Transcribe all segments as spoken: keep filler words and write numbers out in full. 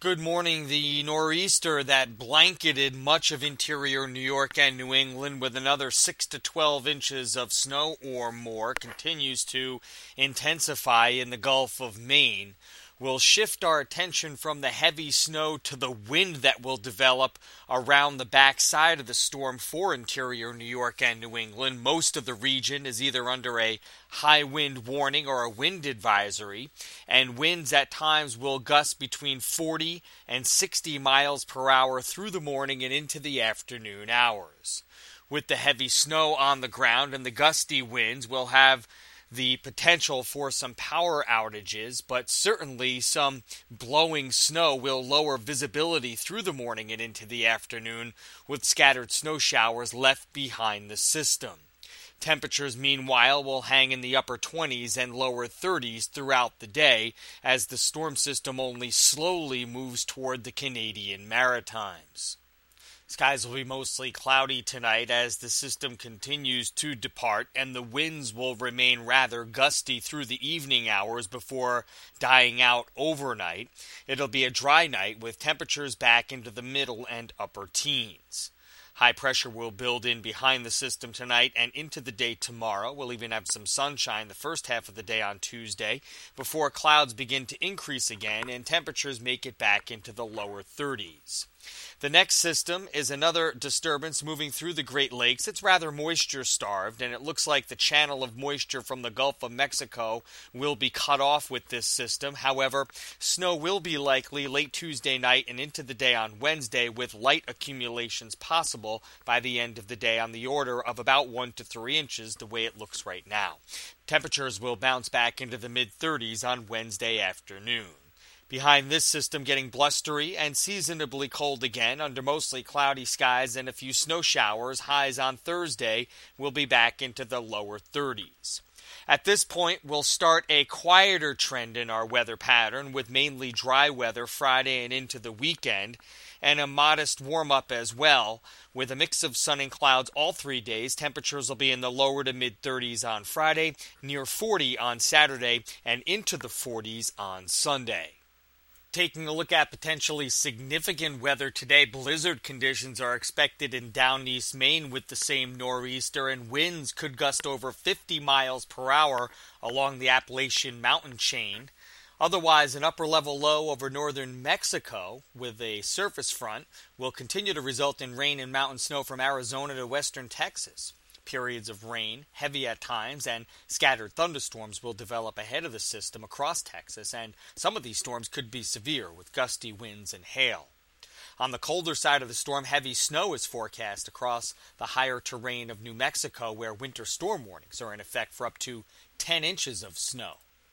Good morning. The nor'easter that blanketed much of interior New York and New England with another six to twelve inches of snow or more continues to intensify in the Gulf of Maine. We'll shift our attention from the heavy snow to the wind that will develop around the backside of the storm for interior New York and New England. Most of the region is either under a high wind warning or a wind advisory, and winds at times will gust between forty and sixty miles per hour through the morning and into the afternoon hours. With the heavy snow on the ground and the gusty winds, we'll have the potential for some power outages, but certainly some blowing snow will lower visibility through the morning and into the afternoon, with scattered snow showers left behind the system. Temperatures, meanwhile, will hang in the upper twenties and lower thirties throughout the day as the storm system only slowly moves toward the Canadian Maritimes. Skies will be mostly cloudy tonight as the system continues to depart, and the winds will remain rather gusty through the evening hours before dying out overnight. It'll be a dry night with temperatures back into the middle and upper teens. High pressure will build in behind the system tonight and into the day tomorrow. We'll even have some sunshine the first half of the day on Tuesday before clouds begin to increase again and temperatures make it back into the lower thirties. The next system is another disturbance moving through the Great Lakes. It's rather moisture-starved, and it looks like the channel of moisture from the Gulf of Mexico will be cut off with this system. However, snow will be likely late Tuesday night and into the day on Wednesday, with light accumulations possible by the end of the day on the order of about one to three inches, the way it looks right now. Temperatures will bounce back into the mid-thirties on Wednesday afternoon. Behind this system, getting blustery and seasonably cold again under mostly cloudy skies and a few snow showers. Highs on Thursday will be back into the lower thirties. At this point, we'll start a quieter trend in our weather pattern with mainly dry weather Friday and into the weekend, and a modest warm-up as well, with a mix of sun and clouds all three days. Temperatures will be in the lower to mid-thirties on Friday, near forty on Saturday, and into the forties on Sunday. Taking a look at potentially significant weather today, blizzard conditions are expected in down East Maine with the same nor'easter, and winds could gust over fifty miles per hour along the Appalachian mountain chain. Otherwise, an upper-level low over northern Mexico with a surface front will continue to result in rain and mountain snow from Arizona to western Texas. Periods of rain, heavy at times, and scattered thunderstorms will develop ahead of the system across Texas, and some of these storms could be severe with gusty winds and hail. On the colder side of the storm, heavy snow is forecast across the higher terrain of New Mexico, where winter storm warnings are in effect for up to ten inches of snow.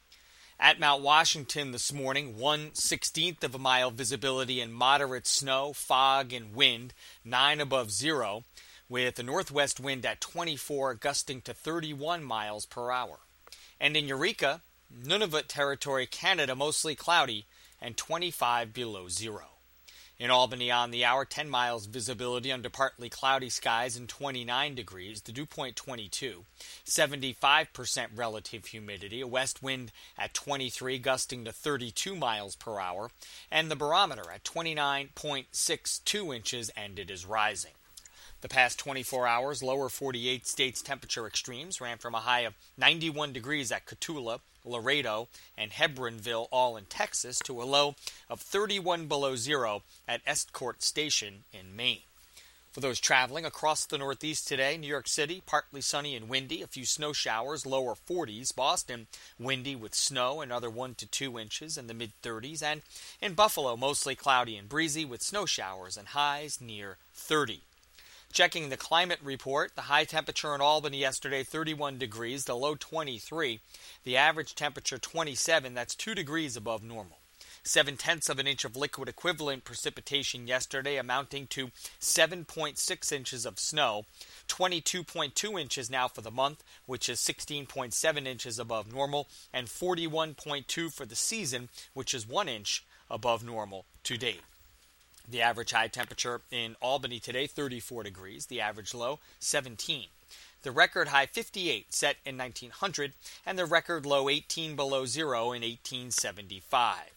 At Mount Washington this morning, one sixteenth of a mile visibility and moderate snow, fog, and wind, nine above zero, with the northwest wind at twenty-four, gusting to thirty-one miles per hour. And in Eureka, Nunavut Territory, Canada, mostly cloudy and twenty-five below zero. In Albany on the hour, ten miles visibility under partly cloudy skies and twenty-nine degrees, the dew point twenty-two, seventy-five percent relative humidity, a west wind at twenty-three, gusting to thirty-two miles per hour, and the barometer at twenty-nine point six two inches, and it is rising. The past twenty-four hours, lower forty-eight states temperature extremes ran from a high of ninety-one degrees at Cotulla, Laredo, and Hebronville, all in Texas, to a low of thirty-one below zero at Estcourt Station in Maine. For those traveling across the Northeast today, New York City, partly sunny and windy, a few snow showers, lower forties. Boston, windy with snow, another one to two inches in the mid-thirties. And in Buffalo, mostly cloudy and breezy with snow showers and highs near thirty. Checking the climate report, the high temperature in Albany yesterday, thirty-one degrees, the low twenty-three, the average temperature twenty-seven, that's two degrees above normal. Seven-tenths of an inch of liquid equivalent precipitation yesterday, amounting to seven point six inches of snow, twenty-two point two inches now for the month, which is sixteen point seven inches above normal, and forty-one point two for the season, which is one inch above normal to date. The average high temperature in Albany today, thirty-four degrees. The average low, seventeen. The record high, fifty-eight, set in nineteen hundred, and the record low, eighteen below zero in eighteen seventy-five.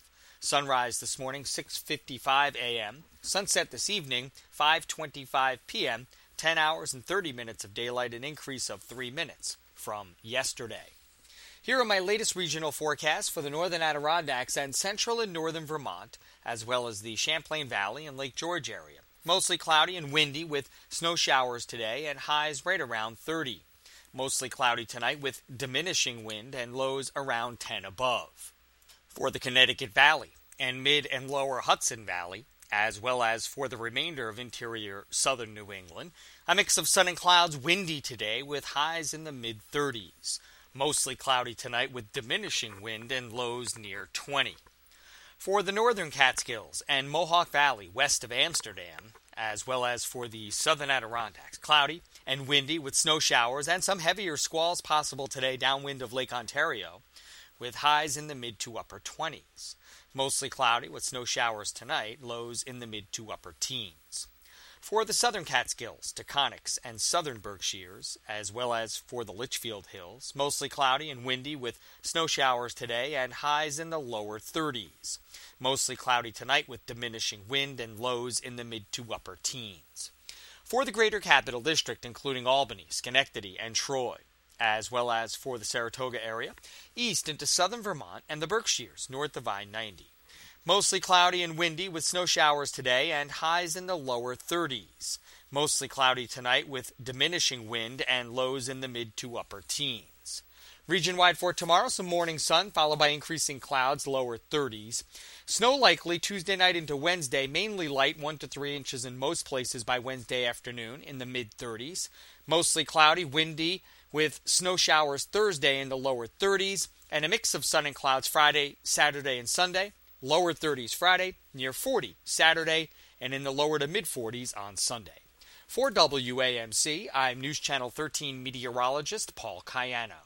Sunrise this morning, six fifty-five a.m. Sunset this evening, five twenty-five p.m., ten hours and thirty minutes of daylight, an increase of three minutes from yesterday. Here are my latest regional forecasts for the northern Adirondacks and central and northern Vermont, as well as the Champlain Valley and Lake George area. Mostly cloudy and windy with snow showers today and highs right around thirty. Mostly cloudy tonight with diminishing wind and lows around ten above. For the Connecticut Valley and mid and lower Hudson Valley, as well as for the remainder of interior southern New England, a mix of sun and clouds, windy today with highs in the mid-thirties. Mostly cloudy tonight with diminishing wind and lows near twenty. For the northern Catskills and Mohawk Valley west of Amsterdam, as well as for the southern Adirondacks, cloudy and windy with snow showers and some heavier squalls possible today downwind of Lake Ontario, with highs in the mid to upper twenties. Mostly cloudy with snow showers tonight, lows in the mid to upper teens. For the southern Catskills, Taconics, and southern Berkshires, as well as for the Litchfield Hills, mostly cloudy and windy with snow showers today and highs in the lower thirties. Mostly cloudy tonight with diminishing wind and lows in the mid to upper teens. For the greater Capital District, including Albany, Schenectady, and Troy, as well as for the Saratoga area, east into southern Vermont and the Berkshires, north of I ninety. Mostly cloudy and windy with snow showers today and highs in the lower thirties. Mostly cloudy tonight with diminishing wind and lows in the mid to upper teens. Region-wide for tomorrow, some morning sun followed by increasing clouds, lower thirties. Snow likely Tuesday night into Wednesday, mainly light, one to three inches in most places by Wednesday afternoon in the mid-thirties. Mostly cloudy, windy with snow showers Thursday in the lower thirties and a mix of sun and clouds Friday, Saturday, and Sunday. Lower thirties Friday, near forty Saturday, and in the lower to mid-forties on Sunday. For W A M C, I'm News Channel thirteen meteorologist Paul Cayano.